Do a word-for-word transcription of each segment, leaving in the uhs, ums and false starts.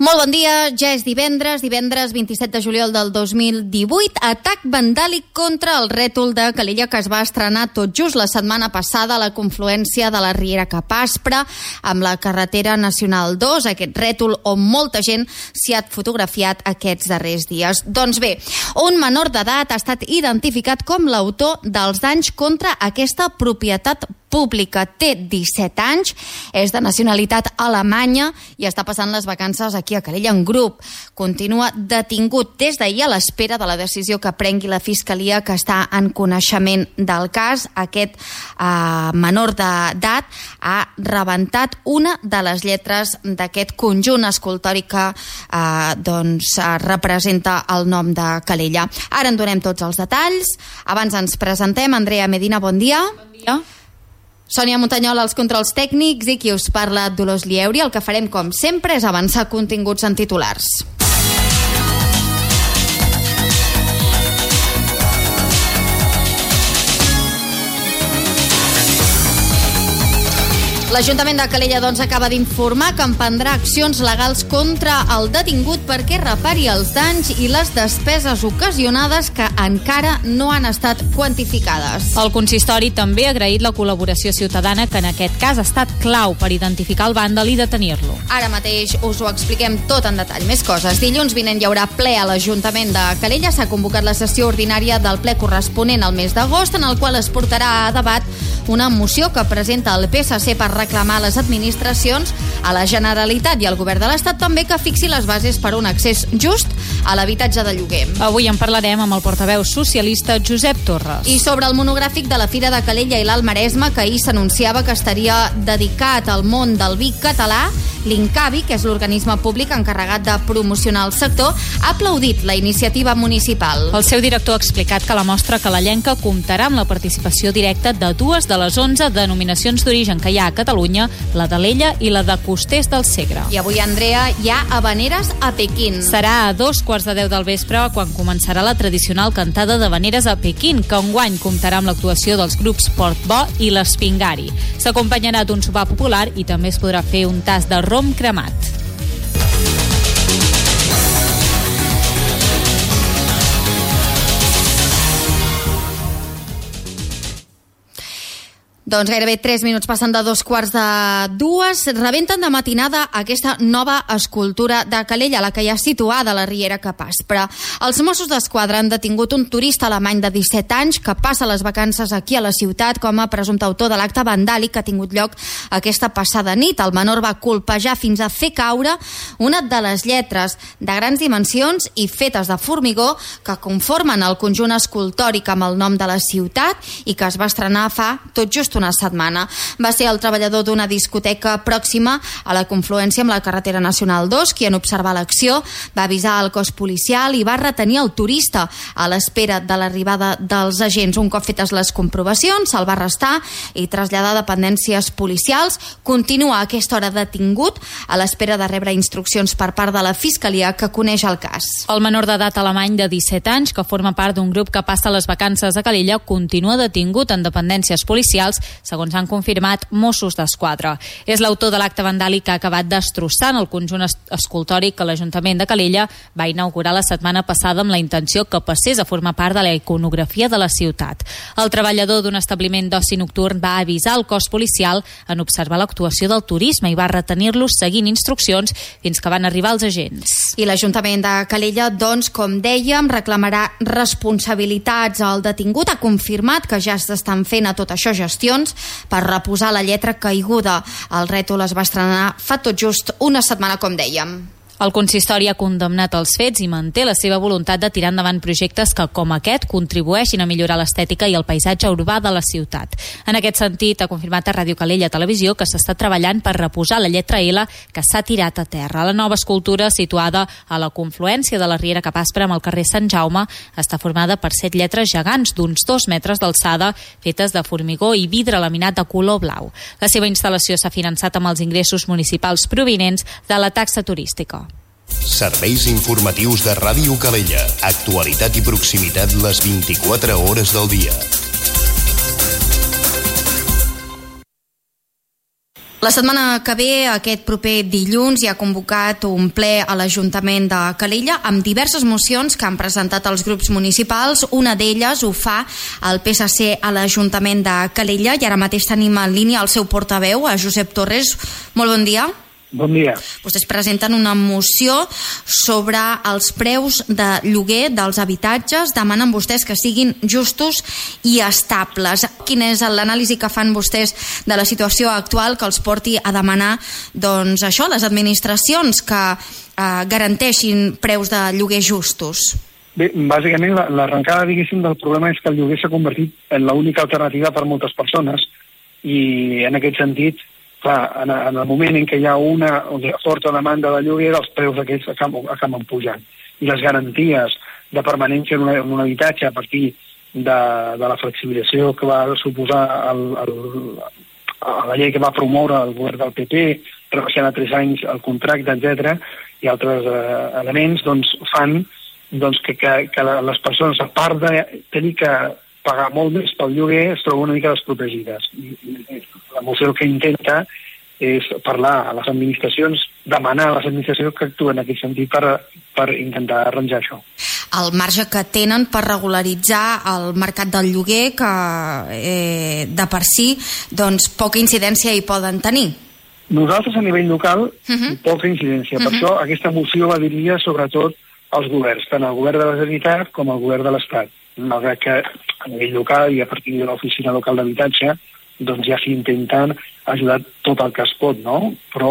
Molt bon dia, ja és divendres, divendres vint-i-set de juliol del dos mil divuit. Atac vandàlic contra el rètol de Calella que es va estrenar tot just la setmana passada a la confluència de la Riera cap Aspre amb la carretera nacional dos, aquest rètol on molta gent s'hi ha fotografiat aquests darrers dies. Doncs bé, un menor d'edat ha estat identificat com l'autor dels danys contra aquesta propietat pública. Té disset anys, és de nacionalitat alemanya i està passant les vacances aquí a Calella en grup. Continua detingut des d'ahir a l'espera de la decisió que prengui la Fiscalia, que està en coneixement del cas. Aquest eh, menor d'edat ha rebentat una de les lletres d'aquest conjunt escultòric que eh, doncs, representa el nom de Calella. Ara en donem tots els detalls. Abans ens presentem. Andrea Medina, bon dia. Bon dia. Sònia Montanyola, als controls tècnics, i qui us parla, Dolors Lieuri. El que farem, com sempre, és avançar continguts en titulars. L'Ajuntament de Calella doncs, acaba d'informar que emprendrà accions legals contra el detingut perquè repari els danys i les despeses ocasionades que encara no han estat quantificades. El consistori també ha agraït la col·laboració ciutadana, que en aquest cas ha estat clau per identificar el vàndal i detenir-lo. Ara mateix us ho expliquem tot en detall. Més coses. Dilluns vinent hi haurà ple a l'Ajuntament de Calella. S'ha convocat la sessió ordinària del ple corresponent al mes d'agost, en el qual es portarà a debat una moció que presenta el P S C per reclamar a les administracions, a la Generalitat i al Govern de l'Estat també que fixi les bases per a un accés just a l'habitatge de lloguer. Avui en parlarem amb el portaveu socialista Josep Torres. I sobre el monogràfic de la Fira de Calella i l'Alt Maresme, que ahir s'anunciava que estaria dedicat al món del vi català, l'Incavi, que és l'organisme públic encarregat de promocionar el sector, ha aplaudit la iniciativa municipal. El seu director ha explicat que la mostra calellenca comptarà amb la participació directa de dues de les onze denominacions d'origen que hi ha a Catalunya, la d'Alella i la de Costers del Segre. I avui, Andrea, hi ha habaneres a Pequín. Serà a dos quarts de deu del vespre quan començarà la tradicional cantada d'habaneres a Pequín, que enguany comptarà amb l'actuació dels grups Portbó i l'Espingari. S'acompanyarà d'un sopar popular i també es podrà fer un tast de rom cremat. Doncs gairebé tres minuts passen de dos quarts de dues. Rebenten de matinada aquesta nova escultura de Calella, la que hi ha situada a la Riera cap Aspre. Els Mossos d'Esquadra han detingut un turista alemany de disset anys que passa les vacances aquí a la ciutat com a presumpte autor de l'acte vandàlic que ha tingut lloc aquesta passada nit. El menor va colpejar fins a fer caure una de les lletres de grans dimensions i fetes de formigó que conformen el conjunt escultòric amb el nom de la ciutat i que es va estrenar fa tot just una setmana. Va ser el treballador d'una discoteca pròxima a la confluència amb la carretera nacional dos qui, en observar l'acció, va avisar el cos policial i va retenir el turista a l'espera de l'arribada dels agents. Un cop fetes les comprovacions, se'l va arrestar i traslladar a dependències policials. Continua a aquesta hora detingut a l'espera de rebre instruccions per part de la Fiscalia, que coneix el cas. El menor d'edat alemany de disset anys, que forma part d'un grup que passa les vacances a Calella, continua detingut en dependències policials, segons han confirmat Mossos d'Esquadra. És l'autor de l'acte vandàlic que ha acabat destrossant el conjunt escultòric que l'Ajuntament de Calella va inaugurar la setmana passada amb la intenció que passés a formar part de la iconografia de la ciutat. El treballador d'un establiment d'oci nocturn va avisar el cos policial en observar l'actuació del turisme i va retenir-los seguint instruccions fins que van arribar els agents. I l'Ajuntament de Calella, doncs, com dèiem, reclamarà responsabilitats al detingut. Ha confirmat que ja s'estan fent a tot això gestions per reposar la lletra caiguda. El rètol es va estrenar fa tot just una setmana, com dèiem. El consistori ha condemnat els fets i manté la seva voluntat de tirar endavant projectes que, com aquest, contribueixin a millorar l'estètica i el paisatge urbà de la ciutat. En aquest sentit, ha confirmat a Ràdio Calella Televisió que s'està treballant per reposar la lletra L que s'ha tirat a terra. La nova escultura, situada a la confluència de la Riera cap Aspre amb el carrer Sant Jaume, està formada per set lletres gegants d'uns dos metres d'alçada, fetes de formigó i vidre laminat de color blau. La seva instal·lació s'ha finançat amb els ingressos municipals provinents de la taxa turística. Serveis informatius de Ràdio Calella. Actualitat i proximitat les vint-i-quatre hores del dia. La setmana que ve, aquest proper dilluns, hi ha convocat un ple a l'Ajuntament de Calella amb diverses mocions que han presentat els grups municipals. Una d'elles ho fa el P S C a l'Ajuntament de Calella i ara mateix tenim en línia el seu portaveu, a Josep Torres. Molt bon dia. Bon dia. Vostès presenten una moció sobre els preus de lloguer dels habitatges. Demanen vostès que siguin justos i estables. Quin és l'anàlisi que fan vostès de la situació actual que els porti a demanar, doncs això, les administracions que eh, garanteixin preus de lloguer justos? Bé, bàsicament l'arrencada, diguéssim, del problema és que el lloguer s'ha convertit en l'única alternativa per moltes persones i en aquest sentit, clar, en, en el moment en què hi ha una forta demanda de lloguer, els preus d'aquests acaben, acaben pujant. I les garanties de permanència en, una, en un habitatge a partir de, de la flexibilització que va suposar el, el, la llei que va promoure el govern del P P, rebaixant a tres anys el contracte, etcètera, i altres eh, elements, doncs, fan doncs, que, que, que les persones, a part de tenir que pagar molt més pel lloguer, es troben una mica desprotegides. I, i la moció el que intenta és parlar a les administracions, demanar a les administracions que actuen en aquest sentit per, per intentar arranjar això. El marge que tenen per regularitzar el mercat del lloguer, que eh, de per si doncs, poca incidència hi poden tenir. Nosaltres a nivell local, uh-huh. poca incidència. Uh-huh. Per això aquesta moció va dirigida sobretot als governs, tant el govern de la Generalitat com el govern de l'Estat. Malgrat que a nivell local i a partir de l'oficina local d'habitatge doncs ja s'intenten ajudar tot el que es pot, no? Però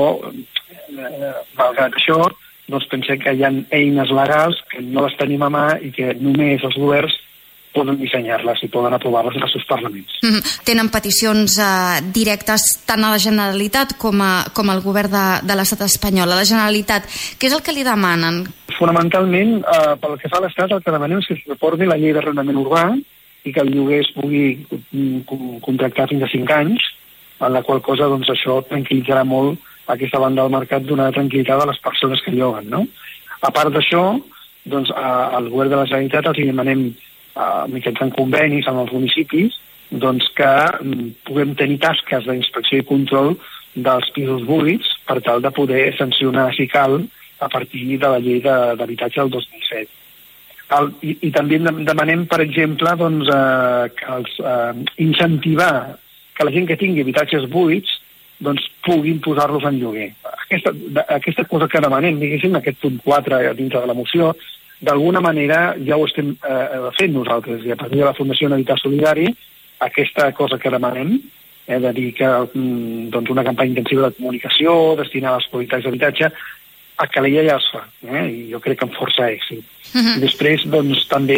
eh, malgrat això doncs pensem que hi ha eines legals que no les tenim a mà i que només els governs poden dissenyar-les i poden aprovar-les en els seus parlaments. Mm-hmm. Tenen peticions eh, directes tant a la Generalitat com, a, com al govern de, de l'estat espanyol. A la Generalitat, què és el que li demanen? Fonamentalment, eh, pel que fa a l'Estat, el que demanem és que es reformi la llei d'arrendament urbà i que el lloguer es pugui contractar fins a cinc anys, en la qual cosa doncs, això tranquil·litzarà molt aquesta banda del mercat, donarà tranquil·litat a les persones que lloguen, no? A part d'això, doncs, al govern de la Generalitat els demanem Uh, mitjançant convenis amb els municipis doncs que um, puguem tenir tasques d'inspecció i control dels pisos buits per tal de poder sancionar si cal a partir de la llei d'habitatge del dos mil set. El, i, I també demanem, per exemple, doncs, uh, que els, uh, incentivar que la gent que tingui habitatges buits doncs, puguin posar-los en lloguer. Aquesta, aquesta cosa que demanem, diguéssim, aquest punt quatre dintre de la moció, d'alguna manera ja ho estem eh, fent nosaltres, i a partir de la Fundació Habitat Solidari, aquesta cosa que demanem, eh, de dir que mm, doncs una campanya intensiva de comunicació, destinar a les qualitats d'habitatge, a Calella ja es fa, eh, i jo crec que amb força èxit. Uh-huh. I després, doncs, també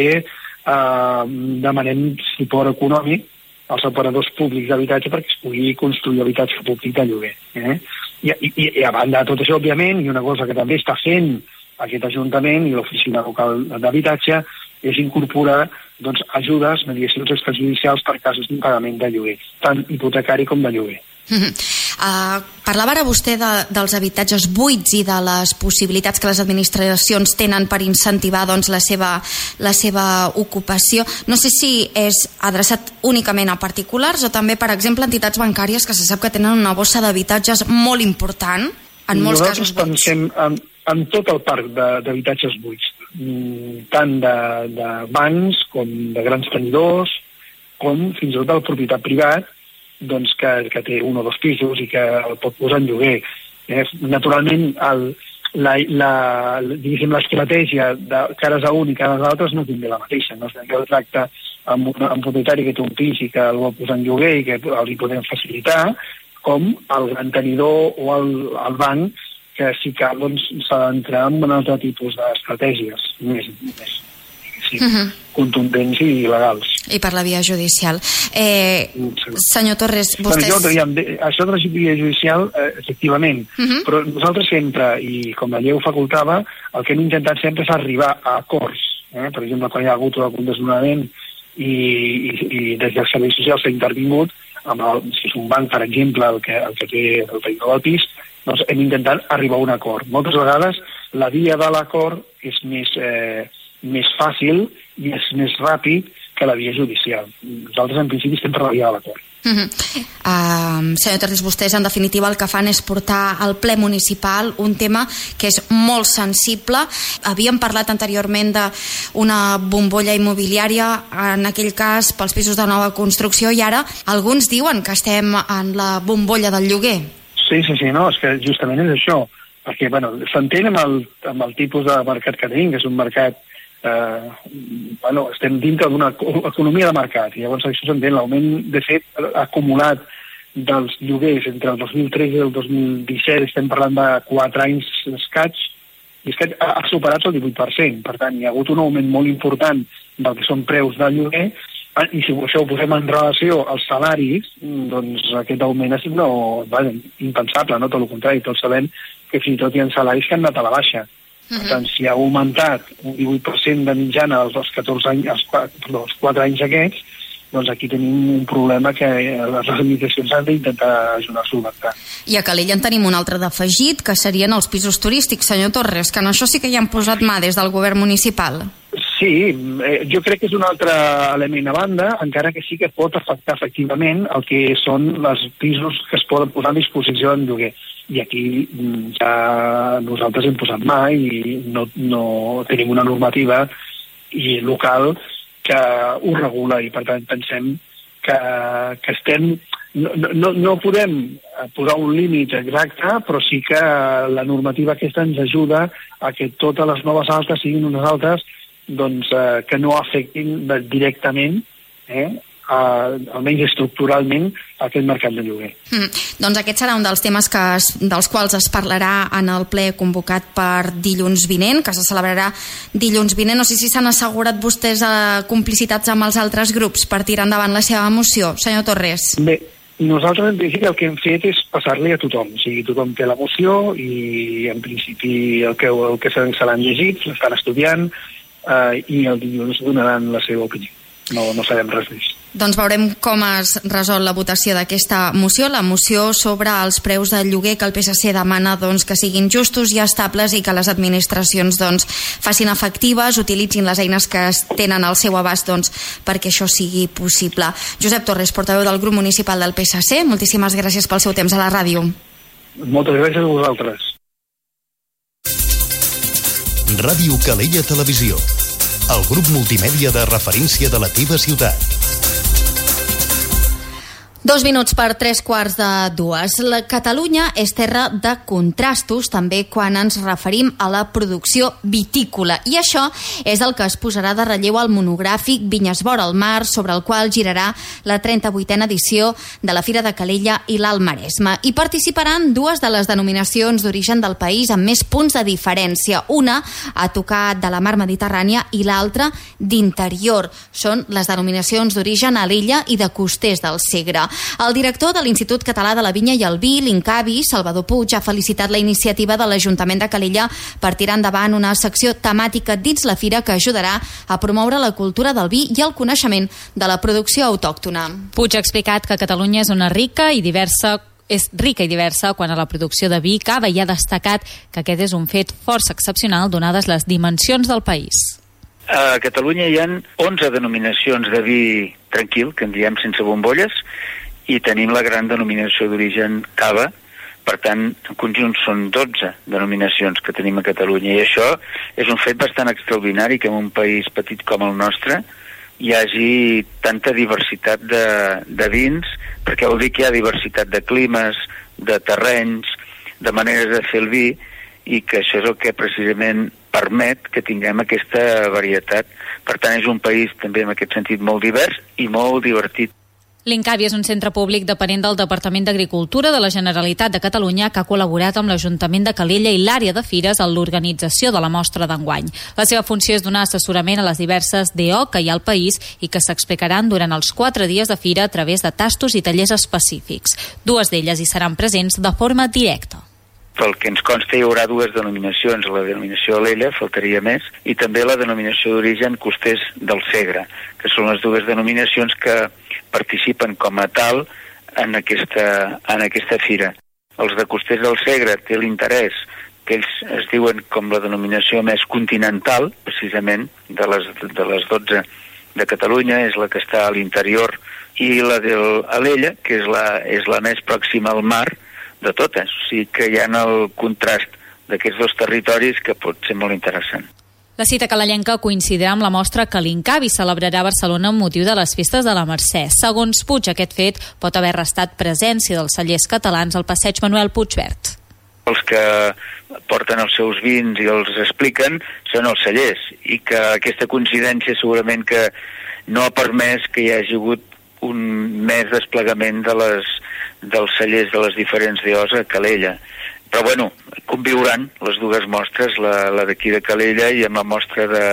eh, demanem suport econòmic als operadors públics d'habitatge perquè es pugui construir habitatge públic de lloguer. Eh? I, i, I a banda de tot això, òbviament, i una cosa que també està fent aquest Ajuntament i l'Oficina Local d'Habitatge és incorporar doncs, ajudes, mediacions extrajudicials per casos d'impagament de lloguer, tant hipotecari com de lloguer. Uh-huh. Uh, parlava ara vostè de, dels habitatges buits i de les possibilitats que les administracions tenen per incentivar doncs, la, seva, la seva ocupació. No sé si és adreçat únicament a particulars o també, per exemple, entitats bancàries que se sap que tenen una bossa d'habitatges molt important, en molts Nosaltres casos buits. Pensem en, en tot el parc d'habitatges buits, tant de, de bancs com de grans tenidors, com fins i tot del propietat privat, doncs que, que té un o dos pisos i que el pot posar en lloguer. Eh? Naturalment, el, la, la, diguéssim, l'estratègia de cares a un i cares a altres no tindrà la mateixa. No? Jo el tracte amb, una, amb un propietari que té un pis i que el vol posar en lloguer i que li podem facilitar, com el gran tenidor o el, el banc, que si cal doncs, s'ha d'entrar en un altre tipus d'estratègies més, més sí, uh-huh. contundents i legals. I per la via judicial. Eh, sí. Senyor Torres, vostès... Bueno, jo, diguem, això de la via judicial, eh, efectivament, uh-huh. però nosaltres sempre, i com la llei ho facultava, el que hem intentat sempre és arribar a acords. Eh? Per exemple, quan hi ha hagut algun desnonament i, i, i des dels serveis socials s'ha intervingut, amb el, si és un banc, per exemple, el que, el que té el tenidor del pis, doncs hem intentat arribar a un acord. Moltes vegades la via de l'acord és més, eh, més fàcil i és més ràpid que la via judicial. Nosaltres, en principi, estem per la via de l'acord. Uh-huh. Uh, senyor Torres, vostès en definitiva el que fan és portar al ple municipal un tema que és molt sensible. Havíem parlat anteriorment d'una bombolla immobiliària, en aquell cas pels pisos de nova construcció, i ara alguns diuen que estem en la bombolla del lloguer. Sí, sí, sí, no, és que justament és això, perquè bueno, s'entén amb, el, amb el tipus de mercat que tenim, que és un mercat Eh, bueno, estem dintre d'una economia de mercat, i llavors això s'entén. L'augment de fet acumulat dels lloguers entre el dos mil tretze i el dos mil disset, estem parlant de quatre anys escaig, i és que ha superat el divuit per cent. Per tant, hi ha hagut un augment molt important del que són preus del lloguer, i si això ho posem en relació als salaris, doncs aquest augment ha sigut no, bueno, impensable, no? Tot el contrari, tots sabem que fins i tot hi ha salaris que han anat a la baixa. Per tant, si ha augmentat un divuit per cent de mitjana dels catorze anys, els perdó, els quatre anys aquests, doncs aquí tenim un problema que les administracions han d'intentar ajudar a solventar. I a Calella en tenim un altre d'afegit, que serien els pisos turístics, senyor Torres, que en això sí que hi han posat mà des del govern municipal. Sí, eh, jo crec que és un altre element a banda, encara que sí que pot afectar efectivament el que són els pisos que es poden posar a disposició en lloguer. I aquí ja nosaltres hem posat mà i no, no tenim una normativa i local que ho regula, i per tant pensem que, que estem... No, no, no podem posar un límit exacte, però sí que la normativa aquesta ens ajuda a que totes les noves altes siguin unes altes doncs, eh, que no afectin directament, eh, Uh, almenys estructuralment, aquest mercat de lloguer. Mm, doncs aquest serà un dels temes que es, dels quals es parlarà en el ple convocat per dilluns vinent, que se celebrarà dilluns vinent. No sé si s'han assegurat vostès a complicitats amb els altres grups per tirar endavant la seva moció, senyor Torres. Bé, nosaltres en principi el que hem fet és passar-li a tothom, o sigui, tothom té la moció i en principi el que, el que se l'han llegit, l'estan estudiant, uh, i el dilluns donaran la seva opinió. No, no sabem res més. Doncs veurem com es resol la votació d'aquesta moció, la moció sobre els preus del lloguer, que el P S C demana doncs, que siguin justos i estables i que les administracions doncs, facin efectives, utilitzin les eines que tenen al seu abast doncs, perquè això sigui possible. Josep Torres, portaveu del grup municipal del P S C, moltíssimes gràcies pel seu temps a la ràdio. Moltes gràcies a vosaltres. Ràdio Calella Televisió, el grup multimèdia de referència de la teva ciutat. Dos minuts per tres quarts de dues. La Catalunya és terra de contrastos, també quan ens referim a la producció vitícola. I això és el que es posarà de relleu al monogràfic Vinyes vora el mar, sobre el qual girarà la trenta-vuitena edició de la Fira de Calella i l'Alt Maresme. Hi participaran dues de les denominacions d'origen del país amb més punts de diferència. Una a tocar de la mar Mediterrània i l'altra d'interior. Són les denominacions d'origen a l'Illa i de Costers del Segre. El director de l'Institut Català de la Vinya i el Vi, l'Incavi, Salvador Puig, ha felicitat la iniciativa de l'Ajuntament de Calella per tirar endavant una secció temàtica dins la fira que ajudarà a promoure la cultura del vi i el coneixement de la producció autòctona. Puig ha explicat que Catalunya és una rica i diversa és rica i diversa quan a la producció de vi i cava, i ha destacat que aquest és un fet força excepcional donades les dimensions del país. A Catalunya hi ha onze denominacions de vi tranquil, que en diem sense bombolles, i tenim la gran denominació d'origen cava. Per tant, en conjunt són dotze denominacions que tenim a Catalunya, i això és un fet bastant extraordinari, que en un país petit com el nostre hi hagi tanta diversitat de, de vins, perquè vol dir que hi ha diversitat de climes, de terrenys, de maneres de fer el vi, i que això és el que precisament permet que tinguem aquesta varietat. Per tant, és un país també en aquest sentit molt divers i molt divertit. L'Incavi és un centre públic depenent del Departament d'Agricultura de la Generalitat de Catalunya, que ha col·laborat amb l'Ajuntament de Calella i l'àrea de fires en l'organització de la mostra d'enguany. La seva funció és donar assessorament a les diverses D O que hi ha al país i que s'explicaran durant els quatre dies de fira a través de tastos i tallers específics. Dues d'elles hi seran presents de forma directa. Pel que ens consta hi haurà dues denominacions, la denominació Alella, faltaria més, i també la denominació d'origen Costers del Segre, que són les dues denominacions que participen com a tal en aquesta, en aquesta fira. Els de Costers del Segre té l'interès que ells es diuen com la denominació més continental, precisament, de les, de les dotze de Catalunya, és la que està a l'interior i la d'Alella, que és la, és la més pròxima al mar de totes. O sigui que hi ha el contrast d'aquests dos territoris que pot ser molt interessant. La cita calellenca coincidirà amb la mostra que l'Incavi celebrarà a Barcelona amb motiu de les festes de la Mercè. Segons Puig, aquest fet pot haver restat presència dels cellers catalans al passeig Manuel Puigverd. Els que porten els seus vins i els expliquen són els cellers, i que aquesta coincidència segurament que no ha permès que hi hagi hagut un més desplegament de les, dels cellers de les diferents D Os a Calella. Però bueno, conviuran les dues mostres, la, la d'aquí de Calella i amb la mostra de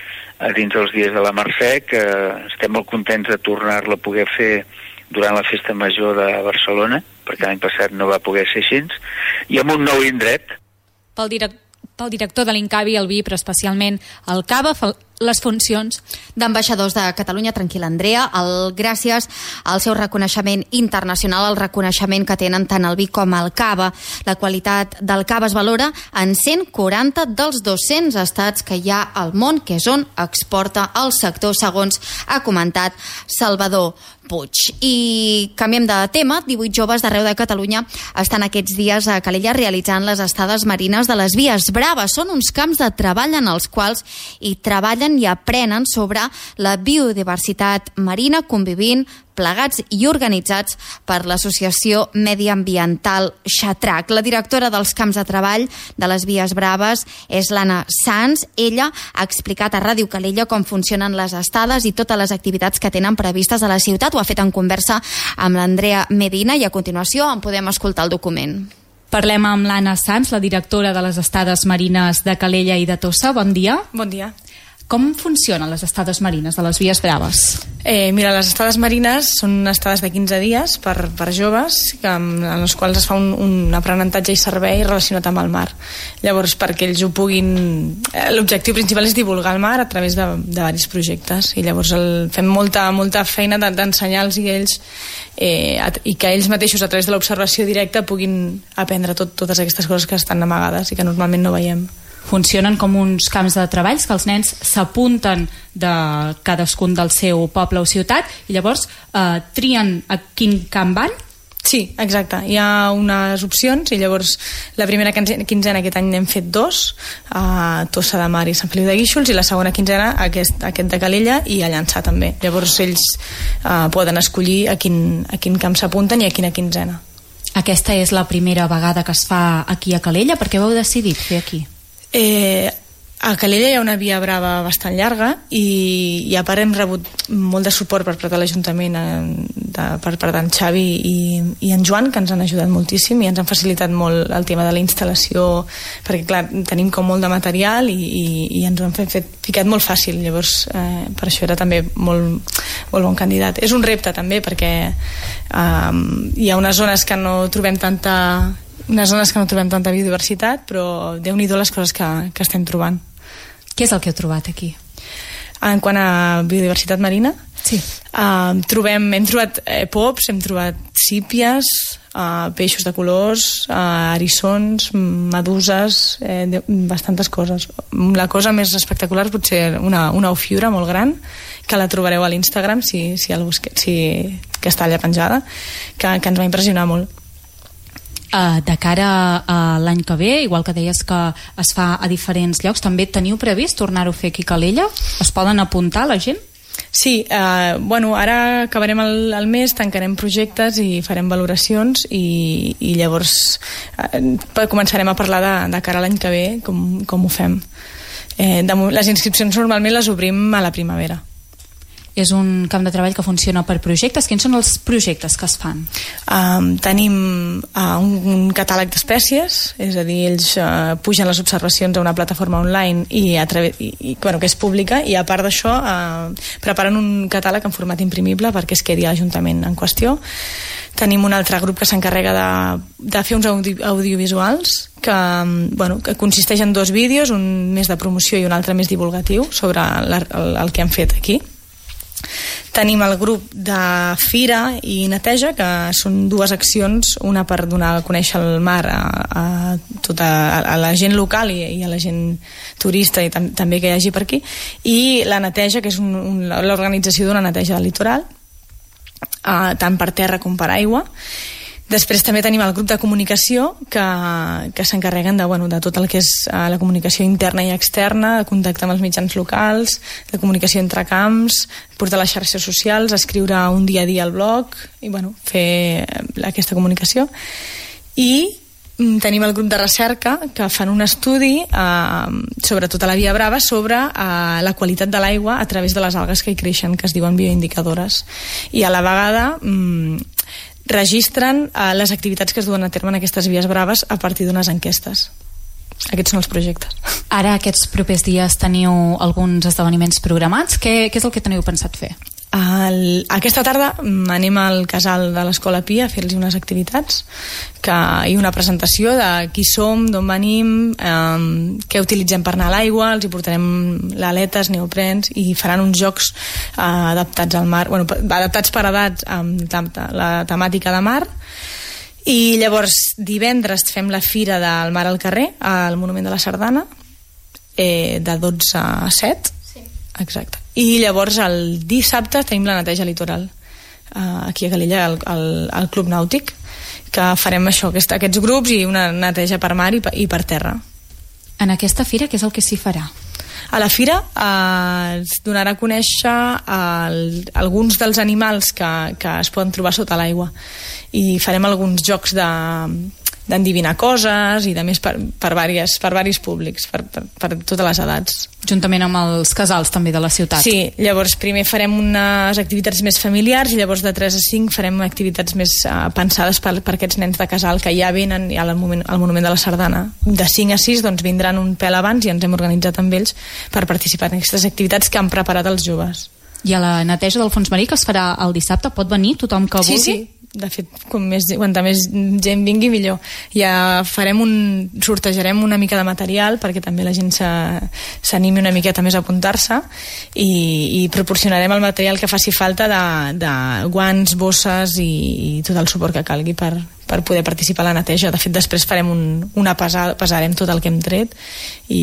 a dins dels dies de la Mercè, que estem molt contents de tornar-la a poder fer durant la Festa Major de Barcelona, perquè l'any passat no va poder ser així, i amb un nou indret. Pel, direct, pel director de l'Incavi, el vi, però especialment el cava, les funcions d'ambaixadors de Catalunya. Tranquil·la, Andrea, el, gràcies al seu reconeixement internacional, el reconeixement que tenen tant el vi com el cava. La qualitat del cava es valora en cent quaranta dels dos-cents estats que hi ha al món, que és on exporta el sector, segons ha comentat Salvador Puig. I canviem de tema. divuit joves d'arreu de Catalunya estan aquests dies a Calella realitzant les estades marines de les Vies Braves. Són uns camps de treball en els quals hi treballen i aprenen sobre la biodiversitat marina, convivint plegats i organitzats per l'Associació Mediambiental Xatrac. La directora dels camps de treball de les Vies Braves és l'Anna Sanz. Ella ha explicat a Ràdio Calella com funcionen les estades i totes les activitats que tenen previstes a la ciutat. Ho ha fet en conversa amb l'Andrea Medina i a continuació en podem escoltar el document. Parlem amb l'Anna Sanz, la directora de les estades marines de Calella i de Tossa. Bon dia. Bon dia. Com funcionen les estades marines de les Vies Braves? Eh, mira, les estades marines són estades de quinze dies per, per joves, que, en els quals es fa un, un aprenentatge i servei relacionat amb el mar. Llavors, perquè ells ho puguin... L'objectiu principal és divulgar el mar a través de, de diversos projectes, i llavors el, fem molta, molta feina d'ensenyar-los i ells eh, i que ells mateixos a través de l'observació directa puguin aprendre tot, totes aquestes coses que estan amagades i que normalment no veiem. Funcionen com uns camps de treballs que els nens s'apunten de cadascun del seu poble o ciutat i llavors eh, trien a quin camp van? Sí, exacte. Hi ha unes opcions i llavors la primera quinzena aquest any n'hem fet dos, a Tossa de Mar i Sant Feliu de Guíxols, i la segona quinzena aquest, aquest de Calella i a Llançà també. Llavors ells eh, poden escollir a quin, a quin camp s'apunten i a quina quinzena. Aquesta és la primera vegada que es fa aquí a Calella. Per què ho heu decidit fer aquí? Eh, a Calella hi ha una via brava bastant llarga i, i a part hem rebut molt de suport per part de l'Ajuntament, de, per part d'en Xavi i, i en Joan, que ens han ajudat moltíssim i ens han facilitat molt el tema de la instal·lació, perquè clar, tenim com molt de material i, i, i ens ho han fet, fet, ficat molt fàcil. Llavors eh, per això era també molt, molt bon candidat. És un repte també perquè eh, hi ha unes zones que no trobem tanta unes zones que no trobem tanta biodiversitat, però Déu-n'hi-do les coses que, que estem trobant. Què és el que heu trobat aquí? En quant a biodiversitat marina, sí. uh, trobem, hem trobat eh, pops, hem trobat sípies, uh, peixos de colors, uh, eriçons, meduses, eh, de, bastantes coses. La cosa més espectacular pot ser una, una ofiura molt gran, que la trobareu a l'Instagram, si, si, el busque, si, que està allà penjada, que, que ens va impressionar molt. Uh, de cara a l'any que ve, igual que deies que es fa a diferents llocs, també teniu previst tornar-ho a fer aquí a Calella? Es poden apuntar la gent? Sí, eh, bueno, ara acabarem el, el mes, tancarem projectes i farem valoracions i, i llavors eh, començarem a parlar de, de cara a l'any que ve com, com ho fem. Eh, de, les inscripcions normalment les obrim a la primavera. És un camp de treball que funciona per projectes. Quins són els projectes que es fan? Um, tenim uh, un, un catàleg d'espècies, és a dir, ells uh, pugen les observacions a una plataforma online i, a través, i, i bueno, que és pública, i a part d'això uh, preparen un catàleg en format imprimible perquè es quedi a l'Ajuntament en qüestió. Tenim un altre grup que s'encarrega de, de fer uns audi audiovisuals que, bueno, que consisteix en dos vídeos, un més de promoció i un altre més divulgatiu sobre la, el, el que han fet aquí. Tenim el grup de Fira i Neteja, que són dues accions, una per donar a conèixer el mar a, a, tota, a la gent local i, i a la gent turista i tam, també que hi hagi per aquí, i la Neteja, que és un, un, l'organització d'una neteja del litoral. uh, tant per terra com per aigua. Després també tenim el grup de comunicació que, que s'encarreguen de, bueno, de tot el que és uh, la comunicació interna i externa, de contactar amb els mitjans locals, de comunicació entre camps, portar les xarxes socials, escriure un dia a dia al blog i bueno, fer aquesta comunicació. I tenim el grup de recerca que fan un estudi eh, sobre tota la Via Brava sobre eh, la qualitat de l'aigua a través de les algues que hi creixen, que es diuen bioindicadores. I a la vegada mm, registren eh, les activitats que es duen a terme en aquestes vies braves a partir d'unes enquestes. Aquests són els projectes. Ara, aquests propers dies, teniu alguns esdeveniments programats. Què, què és el que teniu pensat fer? El, aquesta tarda anem al casal de l'Escola Pia a fer-los unes activitats que, i una presentació de qui som, d'on venim, eh, què utilitzem per anar a l'aigua, els hi portarem l'aletes, neoprens i faran uns jocs eh, adaptats al mar, bueno, adaptats per edats amb la temàtica de mar. I llavors divendres fem la fira del mar al carrer al Monument de la Sardana, eh, de dotze a set. Sí. Exacte. I llavors el dissabte tenim la neteja litoral uh, aquí a Calella, al, al, al Club Nàutic, que farem això, aquest, aquests grups i una neteja per mar i per, i per terra. En aquesta fira què és el que s'hi farà? A la fira eh, es donarà a conèixer el, alguns dels animals que, que es poden trobar sota l'aigua i farem alguns jocs de d'endevinar coses i de més per, per, vàries, per varis públics, per, per, per totes les edats. Juntament amb els casals també de la ciutat. Sí, llavors primer farem unes activitats més familiars i llavors de tres a cinc farem activitats més uh, pensades per, per aquests nens de casal que ja venen al, moment, al Monument de la Sardana. De cinc a sis doncs, vindran un pèl abans i ens hem organitzat amb ells per participar en aquestes activitats que han preparat els joves. I a la neteja del fons marí que es farà el dissabte pot venir tothom que sí, vulgui? Sí, sí. De fet, com més, quanta més gent vingui millor. Ja farem un, sortejarem una mica de material perquè també la gent s'animi una miqueta més a apuntar-se i, i proporcionarem el material que faci falta de, de guants, bosses i, i tot el suport que calgui per, per poder participar a la neteja. De fet, després farem un, una pesada, pesarem tot el que hem tret i,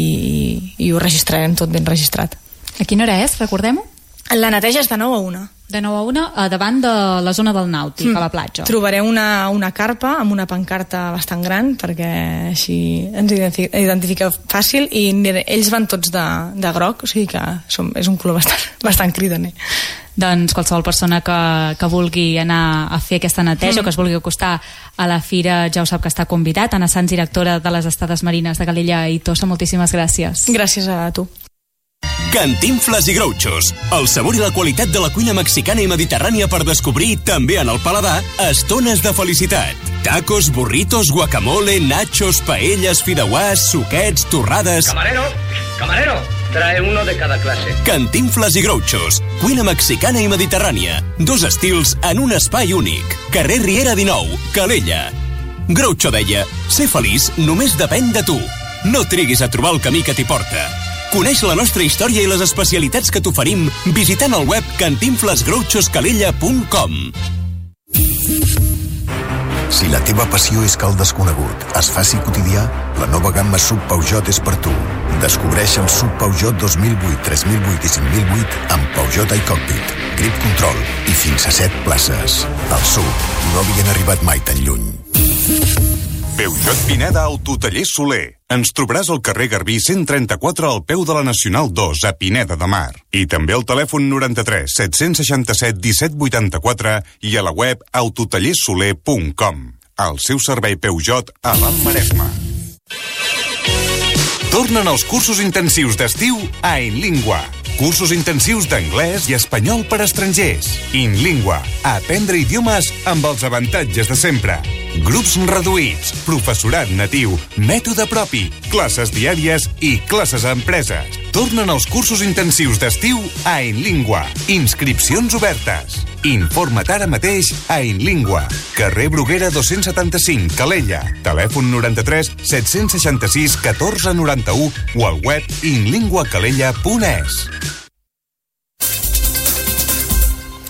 i ho registrarem tot ben registrat. A quina hora és? Recordem-ho? La neteja és de nou a una. De nou a una, davant de la zona del Nàutic, mm. a la platja. Trobareu una, una carpa amb una pancarta bastant gran perquè així ens identifica, identifica fàcil i ells van tots de, de groc, o sigui que som, és un color bastant, bastant cridaner. Doncs qualsevol persona que, que vulgui anar a fer aquesta neteja mm. o que es vulgui acostar a la fira ja ho sap que està convidat. Anna Sans, directora de les Estades Marines de Calella i Tossa, moltíssimes gràcies. Gràcies a tu. Cantinfles i Grouchos, el sabor i la qualitat de la cuina mexicana i mediterrània per descobrir, també en el paladar, estones de felicitat. Tacos, burritos, guacamole, nachos, paelles, fideuàs, suquets, torrades... Camarero, camarero, trae uno de cada clase. Cantinfles i Grouchos, cuina mexicana i mediterrània. Dos estils en un espai únic. Carrer Riera dinou, Calella. Groucho deia, ser feliç només depèn de tu. No triguis a trobar el camí que t'hi porta. Coneix la nostra història i les especialitats que t'oferim visitant el web cantinfles grouchos calella punt com. Si la teva passió és que el desconegut es faci quotidià, la nova gamma S U V Peugeot és per tu. Descobreix el S U V Peugeot dos mil vuit, tres mil vuit i cinc mil vuit amb Peugeot iCockpit, Grip Control i fins a set places. El S U V no havien arribat mai tan lluny. Peugeot Pineda Autotaller Soler. Ens trobaràs al carrer Garbí cent trenta-quatre al peu de la Nacional dos a Pineda de Mar. I també al telèfon noranta-tres set-cents seixanta-set disset vuitanta-quatre i a la web autotallersoler punt com. El seu servei Peugeot a l'Alt Maresme. Tornen els cursos intensius d'estiu a InLingua. Cursos intensius d'anglès i espanyol per a estrangers. InLingua. Aprendre idiomes amb els avantatges de sempre. Grups reduïts, professorat natiu, mètode propi, classes diàries i classes a empreses. Tornen els cursos intensius d'estiu a InLingua. Inscripcions obertes. Informa't ara mateix a InLingua. Carrer Bruguera dos-cents setanta-cinc, Calella. Telèfon noranta-tres set-cents seixanta-sis catorze noranta-u o al web inlinguacalella punt es.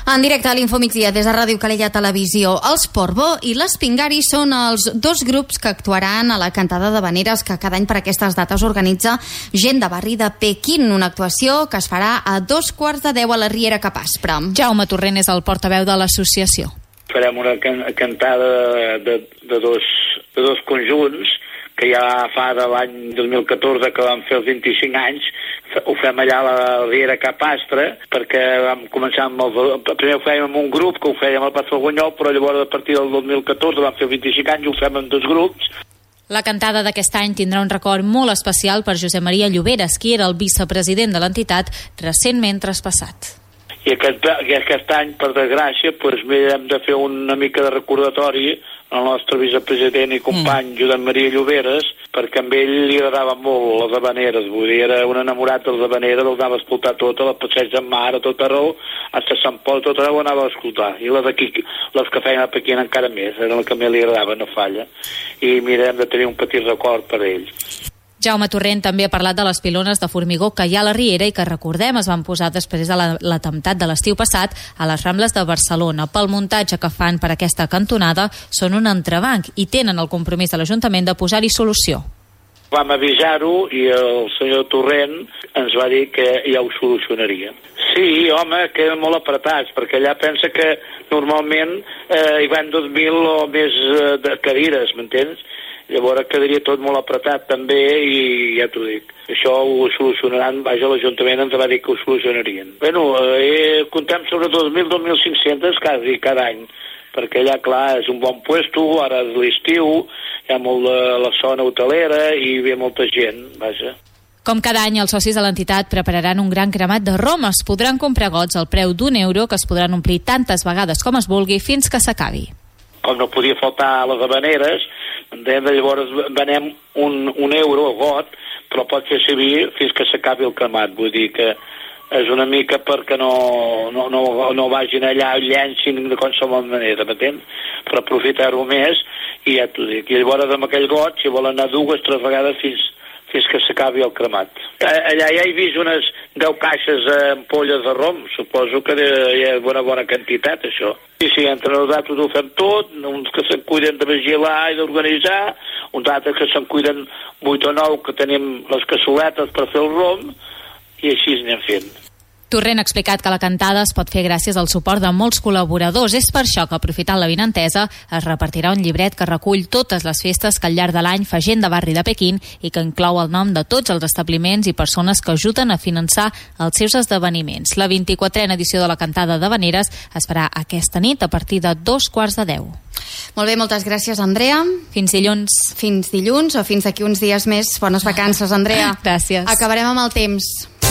En directe a l'Infomigdia des de Ràdio Calella Televisió, els Portbó i l'Espingari són els dos grups que actuaran a la cantada d'havaneres que cada any per aquestes dates organitza Gent de Barri de Pequín, una actuació que es farà a dos quarts de deu a la Riera Capaspre. Jaume Torrent és el portaveu de l'associació. Farem una can cantada de, de, de, dos, de dos conjunts que ja fa de l'any dos mil catorze que vam fer els vint-i-cinc anys. Ho fem allà a la Riera Capastre, perquè vam començar amb el... Primer ho fèiem amb un grup, que ho fèiem al Pastor Guanyol, però llavors a partir del dos mil catorze vam fer vint-i-cinc anys i ho fem amb dos grups. La cantada d'aquest any tindrà un record molt especial per Josep Maria Lloberes, qui era el vicepresident de l'entitat recentment traspassat. I aquest, aquest any, per desgràcia, doncs, hem de fer una mica de recordatori al nostre vicepresident i company mm. Josep Maria Lloberes, perquè amb ell li agradava molt les havaneres, vull dir, era un enamorat de les havaneres, el anava a escoltar tot, a la Passeig de Mar, a tot arreu, a Sant Pol, tot arreu anava a escoltar, i les d'aquí, les que feien a Pequín encara més, era el que més li agradava, no falla, i mira, hem de tenir un petit record per ell. Jaume Torrent també ha parlat de les pilones de formigó que hi ha a la Riera i que, recordem, es van posar després de l'atemptat de l'estiu passat a les Rambles de Barcelona. Pel muntatge que fan per aquesta cantonada són un entrebanc i tenen el compromís de l'Ajuntament de posar-hi solució. Vam avisar-ho i el senyor Torrent ens va dir que ja ho solucionaria. Sí, home, queden molt apretats, perquè allà pensa que normalment eh, hi van dos mil o més eh, de cadires, m'entens? Llavors quedaria tot molt apretat també i ja t'ho dic. Això ho solucionaran, vaja, l'Ajuntament ens va dir que ho solucionarien. Bueno, eh, comptem sobre dos mil a dos mil cinc-cents quasi cada any, perquè allà, clar, és un bon puesto, ara és l'estiu, hi ha molt de la zona hotelera i ve molta gent, vaja. Com cada any, els socis de l'entitat prepararan un gran cremat de rom. Es podran comprar gots al preu d'un euro que es podran omplir tantes vegades com es vulgui fins que s'acabi. Com no podia faltar a les havaneres, llavors venem un, un euro a got, però pot fer servir fins que s'acabi el cremat. Vull dir que és una mica perquè no, no, no, no vagin allà i llencin de qualsevol manera, m'entens? Per aprofitar-ho més, i ja t'ho dic. I llavors amb aquell got, si volen anar dues, tres vegades fins, fins que s'acabi el cremat. Allà ja he vist unes deu caixes d'ampolles de rom, suposo que hi ha una bona quantitat, això. Sí, sí, entre nosaltres ho fem tot, uns que se'n cuiden de vigilar i d'organitzar, uns altres que se'n cuiden vuit o nou, que tenim les cassoletes per fer el rom, i així anem fent. Torrent ha explicat que la cantada es pot fer gràcies al suport de molts col·laboradors. És per això que, aprofitant l'avinentesa, es repartirà un llibret que recull totes les festes que al llarg de l'any fa Gent de Barri de Pequín i que inclou el nom de tots els establiments i persones que ajuden a finançar els seus esdeveniments. La vint-i-quatrena edició de la cantada d'havaneres es farà aquesta nit a partir de dos quarts de deu. Molt bé, moltes gràcies, Andrea. Fins dilluns. Fins dilluns o fins d'aquí uns dies més. Bones vacances, Andrea. Gràcies. Acabarem amb el temps.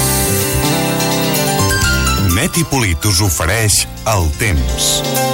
Neti Polit us ofereix el temps.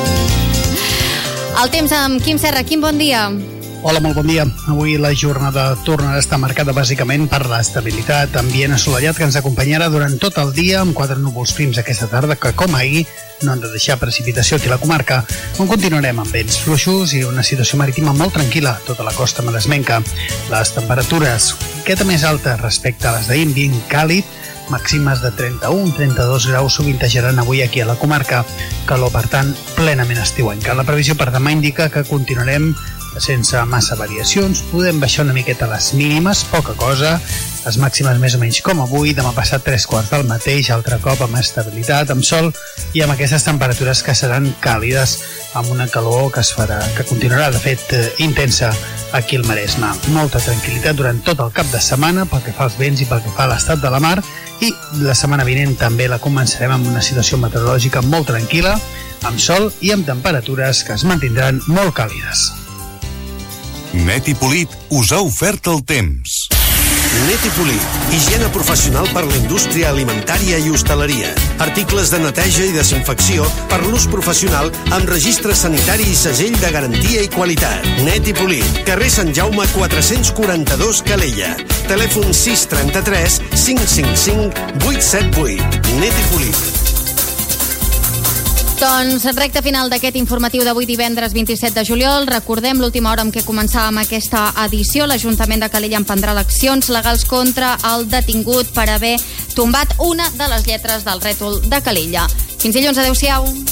El temps amb Quim Serra. Quim, bon dia. Hola, molt bon dia. Avui la jornada torna a estar marcada bàsicament per l'estabilitat, ambient assolellat que ens acompanyarà durant tot el dia amb quatre núvols prims aquesta tarda que, com ahir, no han de deixar precipitació aquí a la comarca, on continuarem amb vents fluixos i una situació marítima molt tranquil·la a tota la costa maresmenca. Les temperatures, una miqueta més altes respecte a les d'ahir, ambient càlid, màximes de trenta-un a trenta-dos graus sovintejaran avui aquí a la comarca. Calor, per tant, plenament estiuenca. La previsió per demà indica que continuarem sense massa variacions, podem baixar una miqueta les mínimes, poca cosa, les màximes més o menys com avui, demà passat tres quarts del mateix, altre cop amb estabilitat, amb sol i amb aquestes temperatures que seran càlides, amb una calor que es farà, que continuarà de fet intensa aquí al Maresme. Molta tranquil·litat durant tot el cap de setmana pel que fa als vents i pel que fa a l'estat de la mar, i la setmana vinent també la començarem amb una situació meteorològica molt tranquil·la, amb sol i amb temperatures que es mantindran molt càlides. Neti Polit us ha ofert el temps. Neti Polit, higiene professional per la indústria alimentària i hostaleria. Articles de neteja i desinfecció per l'ús professional amb registre sanitari i segell de garantia i qualitat. Neti Polit, carrer Sant Jaume quatre-cents quaranta-dos, Calella. Telèfon sis trenta-tres cinc cinc cinc vuit set vuit. Neti Polit. Doncs recte final d'aquest informatiu d'avui divendres vint-i-set de juliol. Recordem l'última hora amb què començàvem aquesta edició. L'Ajuntament de Calella emprendrà accions legals contra el detingut per haver tombat una de les lletres del rètol de Calella. Fins dilluns, adeu-siau.